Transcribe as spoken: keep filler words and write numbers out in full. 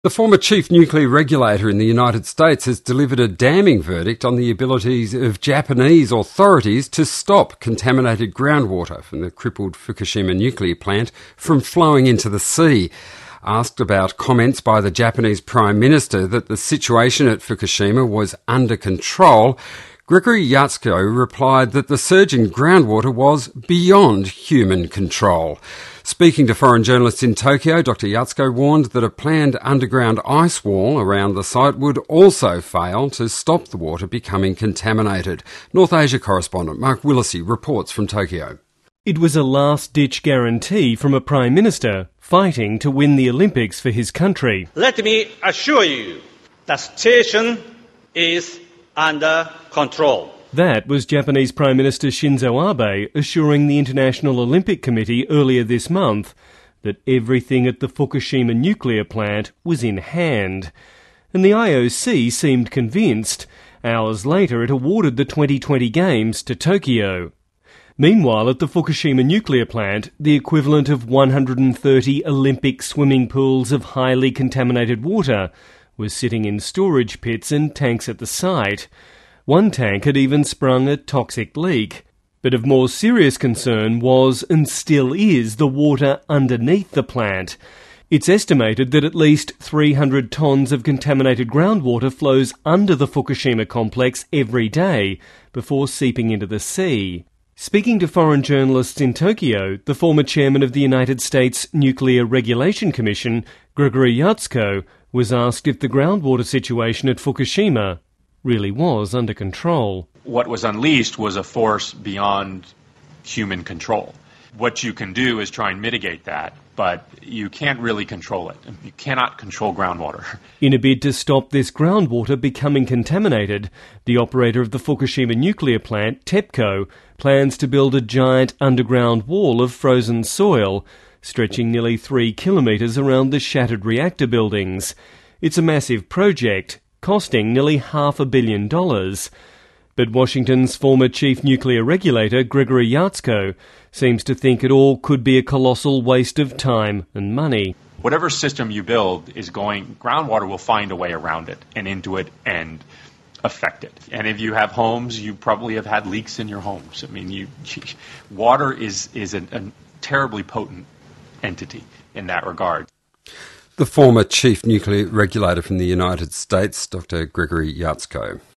The former chief nuclear regulator in the United States has delivered a damning verdict on the abilities of Japanese authorities to stop contaminated groundwater from the crippled Fukushima nuclear plant from flowing into the sea. Asked about comments by the Japanese Prime Minister that the situation at Fukushima was under control, Gregory Yatsuko replied that the surge in groundwater was beyond human control. Speaking to foreign journalists in Tokyo, Doctor Yatsuko warned that a planned underground ice wall around the site would also fail to stop the water becoming contaminated. North Asia correspondent Mark Willesee reports from Tokyo. It was a last-ditch guarantee from a Prime Minister fighting to win the Olympics for his country. Let me assure you, the situation is under control. That was Japanese Prime Minister Shinzo Abe assuring the International Olympic Committee earlier this month that everything at the Fukushima nuclear plant was in hand. And the I O C seemed convinced. Hours later, it awarded the twenty twenty Games to Tokyo. Meanwhile, at the Fukushima nuclear plant, the equivalent of one hundred thirty Olympic swimming pools of highly contaminated water was sitting in storage pits and tanks at the site. One tank had even sprung a toxic leak. But of more serious concern was, and still is, the water underneath the plant. It's estimated that at least three hundred tonnes of contaminated groundwater flows under the Fukushima complex every day before seeping into the sea. Speaking to foreign journalists in Tokyo, the former chairman of the United States Nuclear Regulation Commission, Gregory Yatsuko, was asked if the groundwater situation at Fukushima really was under control. What was unleashed was a force beyond human control. What you can do is try and mitigate that, but you can't really control it. You cannot control groundwater. In a bid to stop this groundwater becoming contaminated, the operator of the Fukushima nuclear plant, TEPCO, plans to build a giant underground wall of frozen soil, stretching nearly three kilometres around the shattered reactor buildings. It's a massive project, costing nearly half a billion dollars. But Washington's former chief nuclear regulator, Gregory Yatsuko, seems to think it all could be a colossal waste of time and money. Whatever system you build is going, groundwater will find a way around it and into it and affect it. And if you have homes, you probably have had leaks in your homes. I mean, you, water is, is a, a terribly potent entity in that regard. The former chief nuclear regulator from the United States, Doctor Gregory Yatsuko.